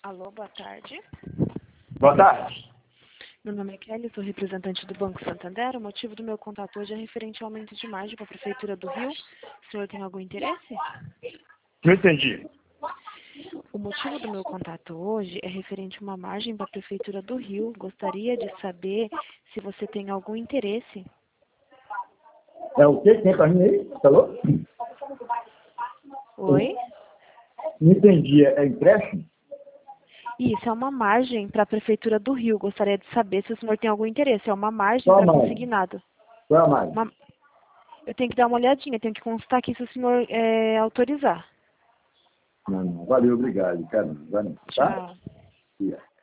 Alô, boa tarde. Boa tarde. Meu nome é Kelly, sou representante do Banco Santander. O motivo do meu contato hoje é referente ao aumento de margem para a Prefeitura do Rio. O senhor tem algum interesse? Não entendi. O motivo do meu contato hoje é referente a uma margem para a Prefeitura do Rio. Gostaria de saber se você tem algum interesse. É o quê? Quem tá rindo aí? Falou? Oi? Não entendi. É empréstimo? Isso, é uma margem para a Prefeitura do Rio. Gostaria de saber se o senhor tem algum interesse. É uma margem Qual a para margem? consignado. Qual é a margem? Eu tenho que dar uma olhadinha, tenho que constar aqui se o senhor autorizar. Não. Valeu, obrigado, cara. Vai não, tá? Tchau. Yeah.